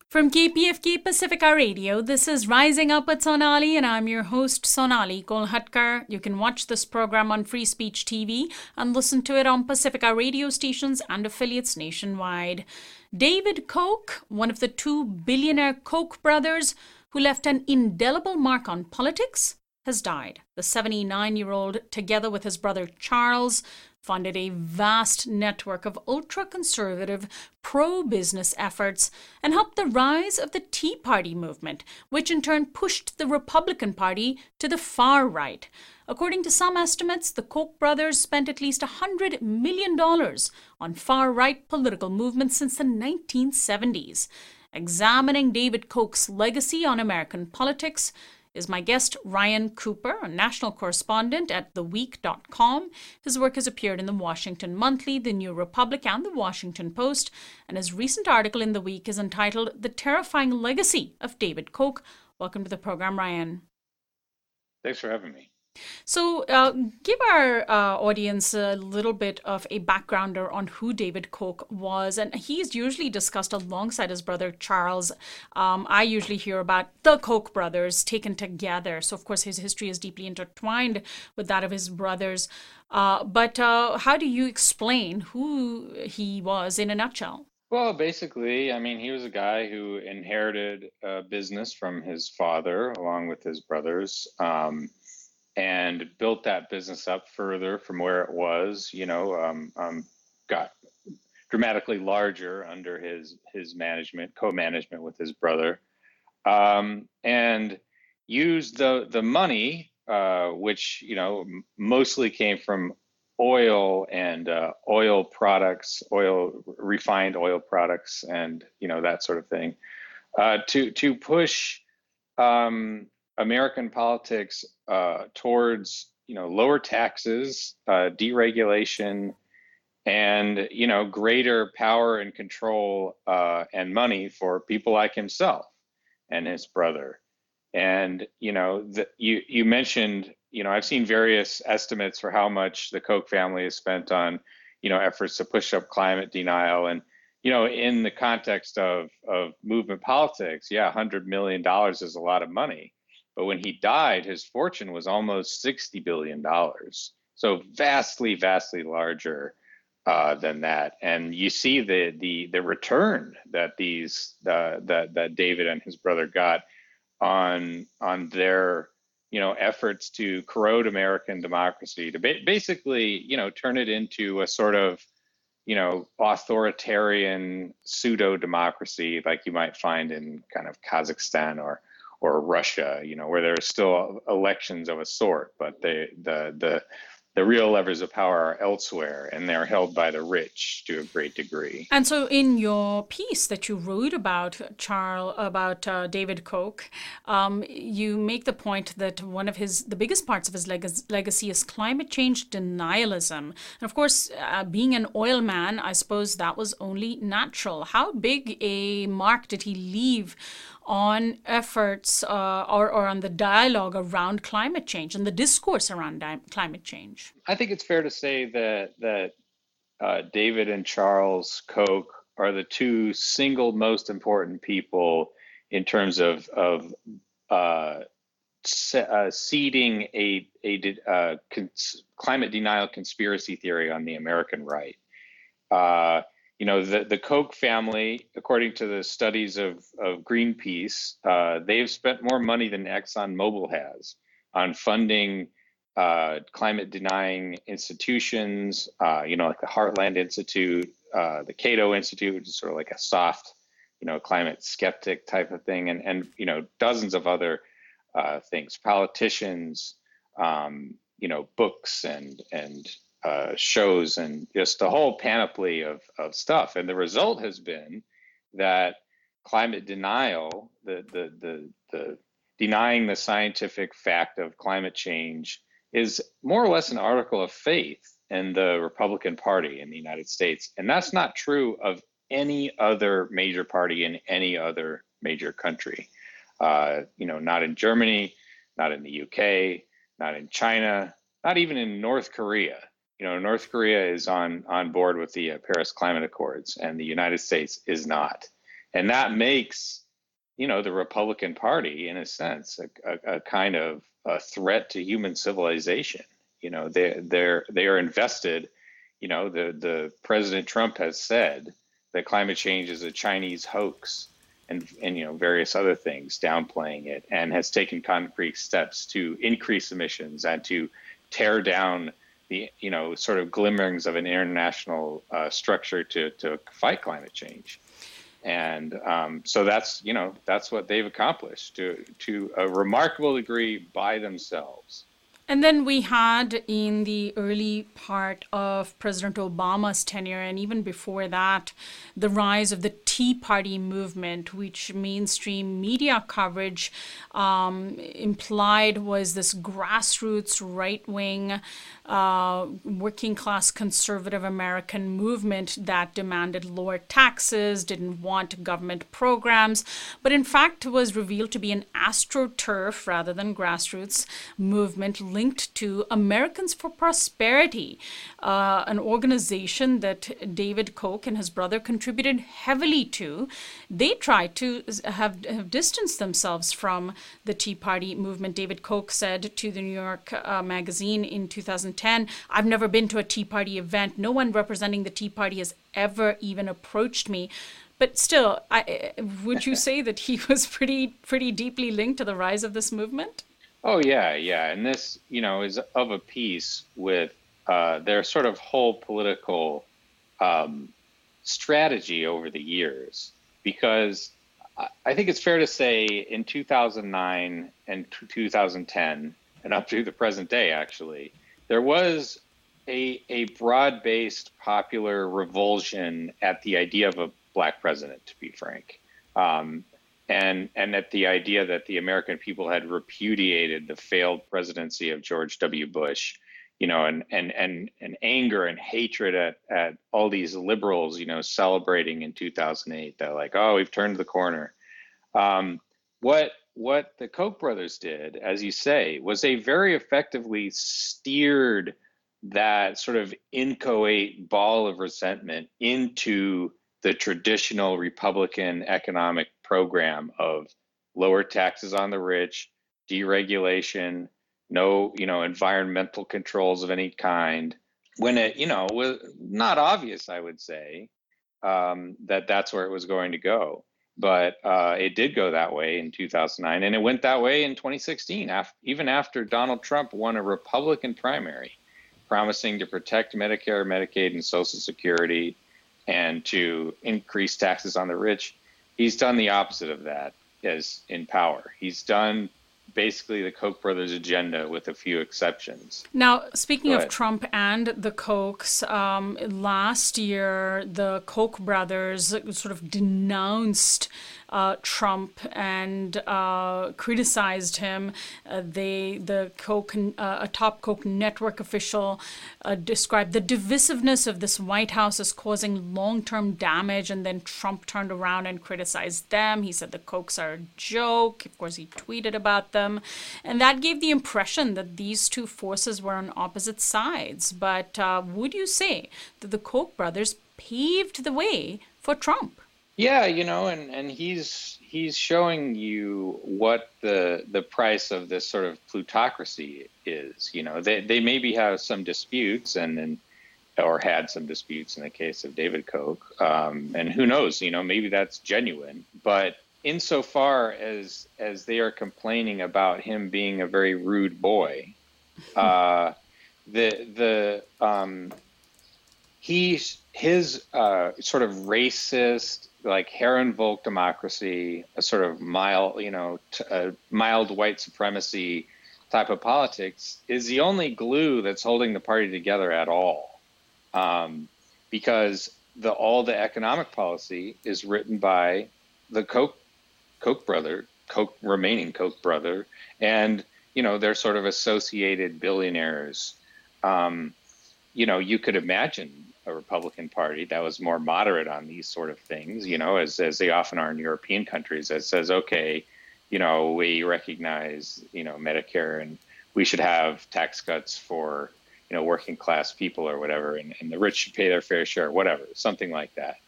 From KPFK Pacifica Radio, this is Rising Up with Sonali, and I'm your host, Sonali Kolhatkar. You can watch this program on Free Speech TV and listen to it on Pacifica radio stations and affiliates nationwide. David Koch, one of the two billionaire Koch brothers who left an indelible mark on politics, has died. The 79-year-old, together with his brother Charles, funded a vast network of ultra-conservative, pro-business efforts and helped the rise of the Tea Party movement, which in turn pushed the Republican Party to the far right. According to some estimates, the Koch brothers spent at least $100 million on far-right political movements since the 1970s. Examining David Koch's legacy on American politics is my guest, Ryan Cooper, a national correspondent at TheWeek.com. His work has appeared in the Washington Monthly, the New Republic, and the Washington Post, and his recent article in The Week is entitled The Terrifying Legacy of David Koch. Welcome to the program, Ryan. Thanks for having me. So give our audience a little bit of a backgrounder on who David Koch was. And he's usually discussed alongside his brother Charles. I usually hear about the Koch brothers taken together. So, of course, his history is deeply intertwined with that of his brothers. But how do you explain who he was in a nutshell? Well, basically, he was a guy who inherited a business from his father along with his brothers. And built that business up further from where it was, got dramatically larger under his management, co-management with his brother, and used the money, which, mostly came from oil and oil products, refined oil products, and, that sort of thing, to push American politics towards lower taxes, deregulation, and greater power and control and money for people like himself and his brother. And you mentioned, I've seen various estimates for how much the Koch family has spent on efforts to push up climate denial. And in the context of movement politics, $100 million is a lot of money. But when he died, his fortune was almost $60 billion. So vastly, vastly larger than that. And you see the return that that David and his brother got on their efforts to corrode American democracy, to basically turn it into a sort of authoritarian pseudo democracy like you might find in kind of Kazakhstan or Russia, where there are still elections of a sort, but the real levers of power are elsewhere, and they're held by the rich to a great degree. And so, in your piece that you wrote about David Koch, you make the point that one of the biggest parts of his legacy is climate change denialism. And of course, being an oil man, I suppose that was only natural. How big a mark did he leave on efforts or on the dialogue around climate change and the discourse around climate change? I think it's fair to say that David and Charles Koch are the two single most important people in terms of seeding a climate denial conspiracy theory on the American right. The Koch family, according to the studies of Greenpeace, they've spent more money than ExxonMobil has on funding climate denying institutions, like the Heartland Institute, the Cato Institute, which is sort of like a soft, climate skeptic type of thing, and dozens of other things, politicians, books and shows, and just a whole panoply of stuff. And the result has been that climate denial, the denying the scientific fact of climate change, is more or less an article of faith in the Republican Party in the United States. And that's not true of any other major party in any other major country. Not in Germany, not in the UK, not in China, not even in North Korea. North Korea is on board with the Paris Climate Accords, and the United States is not. And that makes, the Republican Party, in a sense, a kind of a threat to human civilization. They are invested. The President Trump has said that climate change is a Chinese hoax, and various other things, downplaying it, and has taken concrete steps to increase emissions and to tear down the sort of glimmerings of an international structure to fight climate change. And so that's what they've accomplished to a remarkable degree by themselves. And then we had in the early part of President Obama's tenure, and even before that, the rise of the Tea Party movement, which mainstream media coverage implied was this grassroots right-wing working class conservative American movement that demanded lower taxes, didn't want government programs, but in fact was revealed to be an astroturf rather than grassroots movement linked to Americans for Prosperity, an organization that David Koch and his brother contributed heavily to. They tried to have distanced themselves from the Tea Party movement. David Koch said to the New York Magazine in 2010, "I've never been to a Tea Party event. No one representing the Tea Party has ever even approached me." But still, would you say that he was pretty deeply linked to the rise of this movement? Oh yeah, yeah, and this is of a piece with their sort of whole political strategy over the years, because I think it's fair to say in 2009 and 2010 and up to the present day, actually, there was a broad-based popular revulsion at the idea of a black president, to be frank, and at the idea that the American people had repudiated the failed presidency of George W. Bush, and anger and hatred at all these liberals, celebrating in 2008 that like, oh, we've turned the corner. What the Koch brothers did, as you say, was they very effectively steered that sort of inchoate ball of resentment into the traditional Republican economic program of lower taxes on the rich, deregulation, no, environmental controls of any kind. When it, was not obvious, I would say, that that's where it was going to go. But it did go that way in 2009, and it went that way in 2016, even after Donald Trump won a Republican primary, promising to protect Medicare, Medicaid, and Social Security, and to increase taxes on the rich. He's done the opposite of that as in power. He's done basically the Koch brothers' agenda with a few exceptions. Now, speaking of Trump and the Kochs, last year the Koch brothers sort of denounced Trump and criticized him. A top Koch network official described the divisiveness of this White House as causing long-term damage, and then Trump turned around and criticized them. He said the Kochs are a joke. Of course, he tweeted about them, and that gave the impression that these two forces were on opposite sides. But would you say that the Koch brothers paved the way for Trump? Yeah, and he's showing you what the price of this sort of plutocracy is. They maybe have some disputes or had some disputes in the case of David Koch, and who knows, maybe that's genuine. But insofar as they are complaining about him being a very rude boy, his sort of racist, like Herrenvolk democracy, a sort of mild white supremacy type of politics is the only glue that's holding the party together at all, because all the economic policy is written by the Koch remaining Koch brother, and they're sort of associated billionaires. You could imagine a Republican Party that was more moderate on these sort of things, as they often are in European countries, that says, okay, we recognize, Medicare, and we should have tax cuts for, working class people or whatever, and the rich should pay their fair share, whatever, something like that.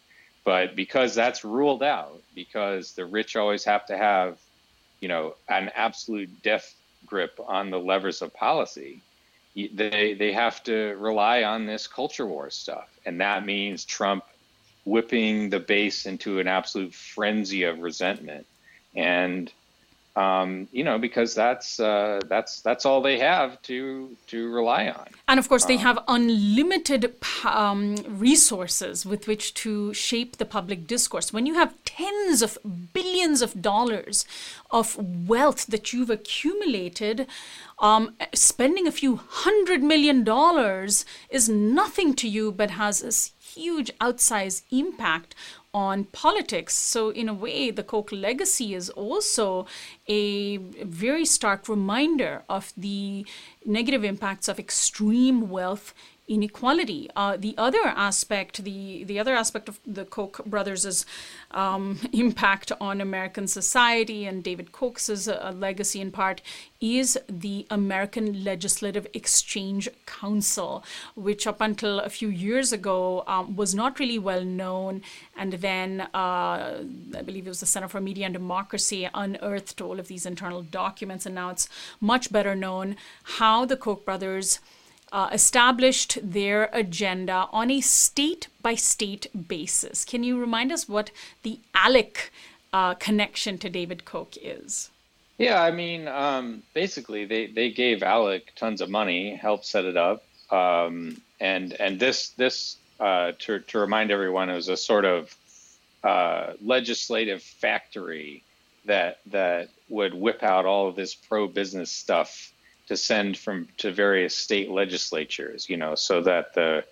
But because that's ruled out, because the rich always have to have, an absolute death grip on the levers of policy, they have to rely on this culture war stuff. And that means Trump whipping the base into an absolute frenzy of resentment. And because that's all they have to rely on. And of course, they have unlimited resources with which to shape the public discourse. When you have tens of billions of dollars of wealth that you've accumulated, spending a few $100 million is nothing to you, but has this huge outsized impact on politics. So in a way, the Koch legacy is also a very stark reminder of the negative impacts of extreme wealth inequality. The other aspect of the Koch brothers' impact on American society, and David Koch's legacy in part, is the American Legislative Exchange Council, which up until a few years ago was not really well known. And then I believe it was the Center for Media and Democracy unearthed all of these internal documents, and now it's much better known how the Koch brothers established their agenda on a state-by-state basis. Can you remind us what the ALEC connection to David Koch is? Yeah, I mean, basically, they gave ALEC tons of money, helped set it up, and this to remind everyone, it was a sort of legislative factory that would whip out all of this pro-business stuff to send to various state legislatures, so that the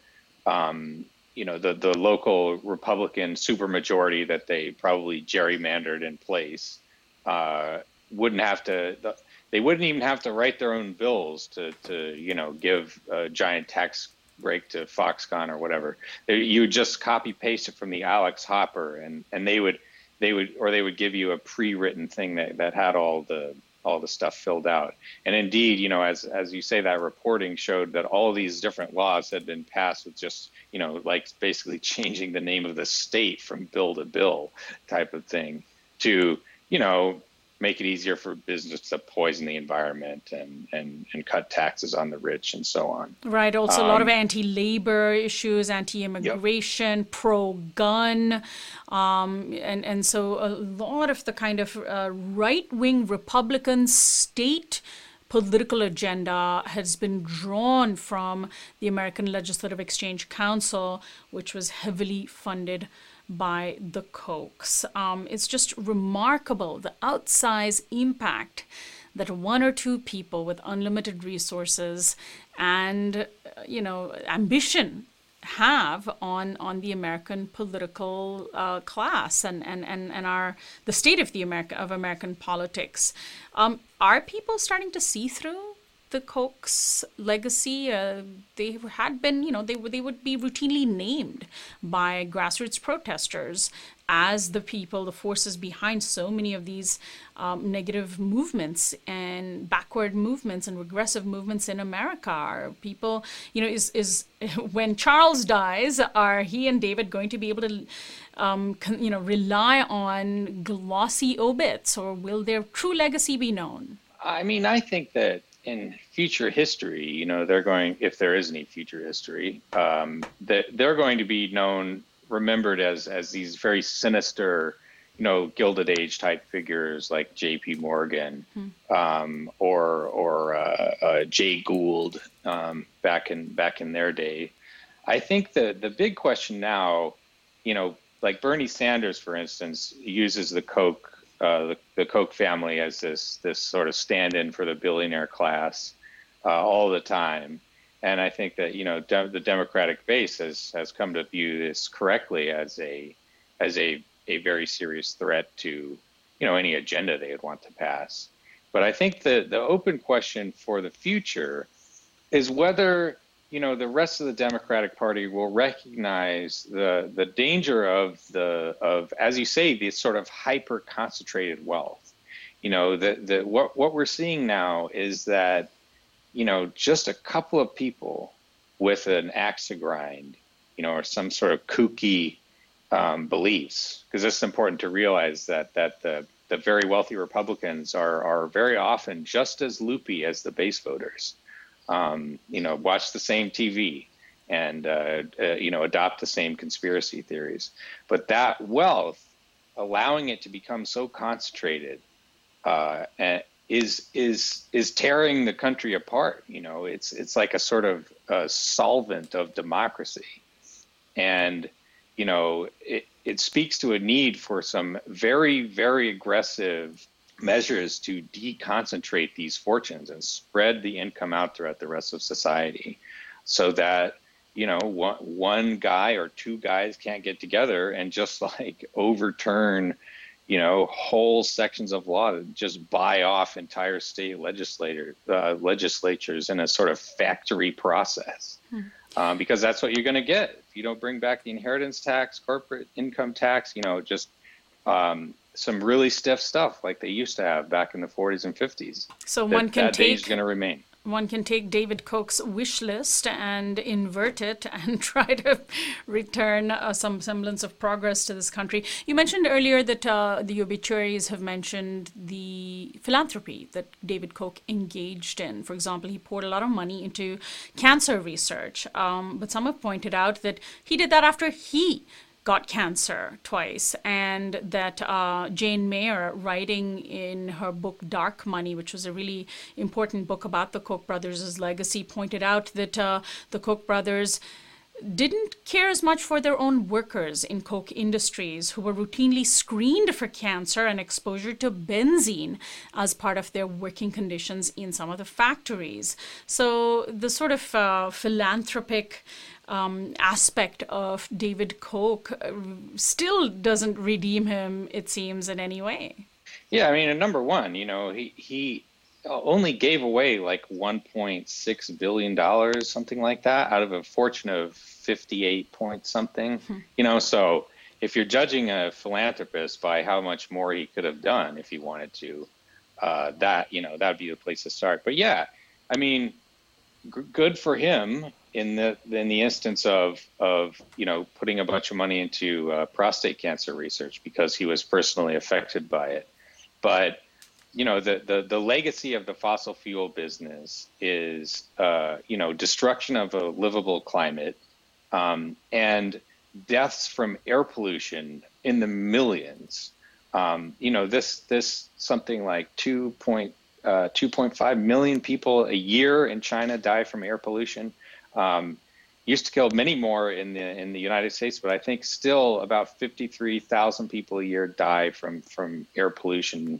local Republican supermajority that they probably gerrymandered in place wouldn't even have to write their own bills to give a giant tax break to Foxconn or whatever. You would just copy paste it from the Alex Hopper, and they would give you a pre-written thing that had all the stuff filled out. And indeed, as you say, that reporting showed that all these different laws had been passed with just, like basically changing the name of the state from bill to bill type of thing to, make it easier for business to poison the environment and cut taxes on the rich and so on. Right. Also, a lot of anti-labor issues, anti-immigration, yep. Pro-gun. And so a lot of the kind of right-wing Republican state political agenda has been drawn from the American Legislative Exchange Council, which was heavily funded by the Kochs. It's just remarkable the outsized impact that one or two people with unlimited resources and ambition have on the American political class and the state of American politics. Are people starting to see through the Koch's legacy? They had been, they would be routinely named by grassroots protesters as the forces behind so many of these negative movements and backward movements and regressive movements in America. Are people, is when Charles dies, are he and David going to be able to rely on glossy obits, or will their true legacy be known? I mean, I think that in future history, they're going, if there is any future history, that they're going to be remembered as these very sinister, Gilded Age type figures like J.P. Morgan, or Jay Gould, back in their day. I think the big question now, like Bernie Sanders, for instance, uses the Koch family as this sort of stand-in for the billionaire class all the time. And I think that, the Democratic base has come to view this correctly as a very serious threat to, any agenda they would want to pass. But I think the open question for the future is whether, the rest of the Democratic Party will recognize the danger of as you say, this sort of hyper concentrated wealth. What we're seeing now is that, just a couple of people with an axe to grind, or some sort of kooky, beliefs, because it's important to realize that the very wealthy Republicans are very often just as loopy as the base voters. Watch the same TV and adopt the same conspiracy theories. But that wealth, allowing it to become so concentrated, is tearing the country apart. It's like a sort of solvent of democracy, and it speaks to a need for some very, very aggressive measures to deconcentrate these fortunes and spread the income out throughout the rest of society, so that one guy or two guys can't get together and just like overturn whole sections of law to just buy off entire state legislatures in a sort of factory process. Because that's what you're going to get if you don't bring back the inheritance tax, corporate income tax, just some really stiff stuff like they used to have back in the 40s and 50s. So that is going to remain. One can take David Koch's wish list and invert it and try to return some semblance of progress to this country. You mentioned earlier that the obituaries have mentioned the philanthropy that David Koch engaged in. For example, he poured a lot of money into cancer research, but some have pointed out that he did that after he got cancer twice, and that Jane Mayer, writing in her book Dark Money, which was a really important book about the Koch brothers' legacy, pointed out that the Koch brothers didn't care as much for their own workers in Koch Industries, who were routinely screened for cancer and exposure to benzene as part of their working conditions in some of the factories. So the sort of philanthropic aspect of David Koch still doesn't redeem him, it seems, in any way. Yeah, I mean, number one, he only gave away like $1.6 billion, something like that, out of a fortune of 58 point something. So if you're judging a philanthropist by how much more he could have done if he wanted to, that'd be the place to start. But yeah, I mean, good for him in the instance of putting a bunch of money into prostate cancer research because he was personally affected by it. But the legacy of the fossil fuel business is destruction of a livable climate, and deaths from air pollution in the millions. This something like 2.5 million people a year in China die from air pollution. Used to kill many more in the United States, but I think still about 53,000 people a year die from air pollution,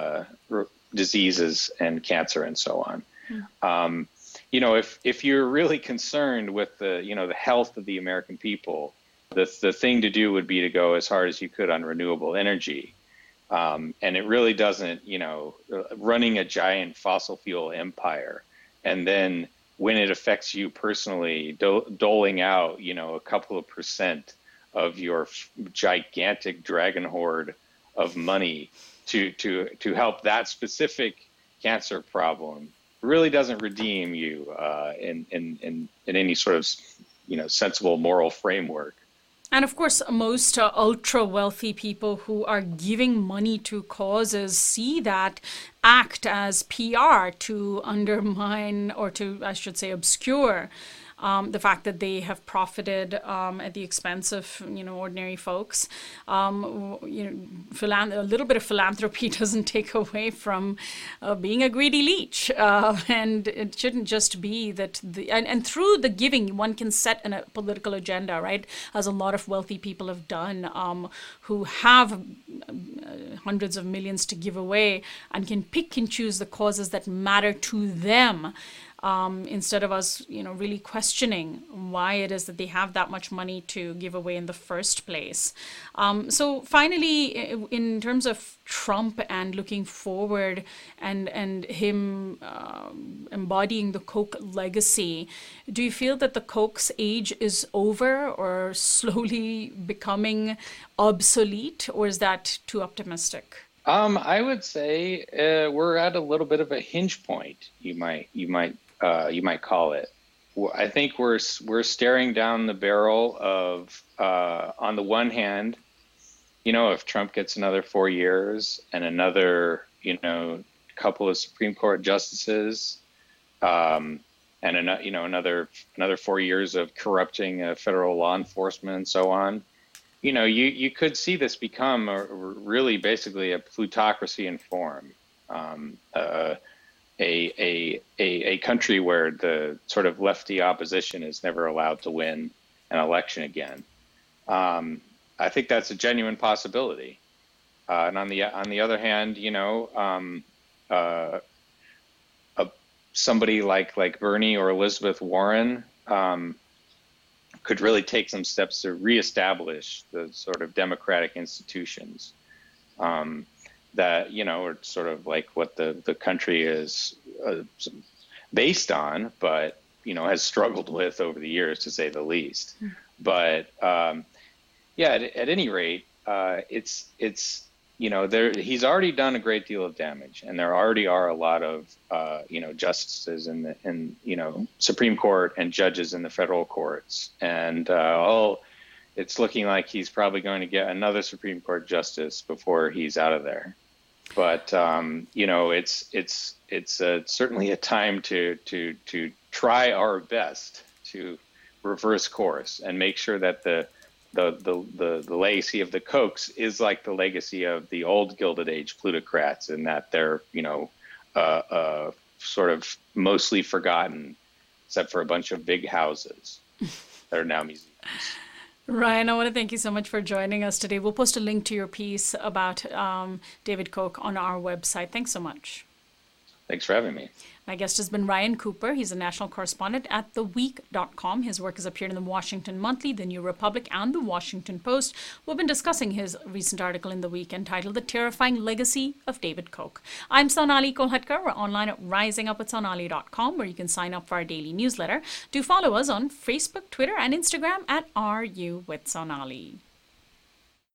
diseases and cancer and so on. If you're really concerned with the health of the American people, the thing to do would be to go as hard as you could on renewable energy. And it really doesn't, running a giant fossil fuel empire and then when it affects you personally, doling out, a couple of % of your gigantic dragon horde of money to help that specific cancer problem really doesn't redeem you in any sort of sensible moral framework. And of course, most ultra wealthy people who are giving money to causes see that act as PR to undermine, or to, I should say, obscure the fact that they have profited at the expense of ordinary folks. A little bit of philanthropy doesn't take away from being a greedy leech, and it shouldn't just be that and through the giving one can set a political agenda, right? As a lot of wealthy people have done, who have hundreds of millions to give away and can pick and choose the causes that matter to them. Instead of us, really questioning why it is that they have that much money to give away in the first place. So finally, in terms of Trump and looking forward and him embodying the Koch legacy, do you feel that the Koch's age is over or slowly becoming obsolete, or is that too optimistic? I would say we're at a little bit of a hinge point, you might call it, I think we're staring down the barrel of, on the one hand, if Trump gets another 4 years and another, couple of Supreme Court justices, and another 4 years of corrupting federal law enforcement and so on, you could see this become really basically a plutocracy in form. A country where the sort of lefty opposition is never allowed to win an election again. I think that's a genuine possibility. And on the other hand, somebody like Bernie or Elizabeth Warren could really take some steps to reestablish the sort of democratic institutions. That are sort of like what the country is based on, but has struggled with over the years, to say the least. But at any rate, he's already done a great deal of damage, and there already are a lot of justices in Supreme Court and judges in the federal courts, and it's looking like he's probably going to get another Supreme Court justice before he's out of there. But it's certainly a time to try our best to reverse course and make sure that the legacy of the Kochs is like the legacy of the old Gilded Age plutocrats, in that they're sort of mostly forgotten, except for a bunch of big houses that are now museums. Ryan, I want to thank you so much for joining us today. We'll post a link to your piece about David Koch on our website. Thanks so much. Thanks for having me. My guest has been Ryan Cooper. He's a national correspondent at TheWeek.com. His work has appeared in the Washington Monthly, the New Republic, and the Washington Post. We've been discussing his recent article in The Week entitled The Terrifying Legacy of David Koch. I'm Sonali Kolhatkar. We're online at risingupwithsonali.com, where you can sign up for our daily newsletter. Do follow us on Facebook, Twitter, and Instagram at RU with Sonali.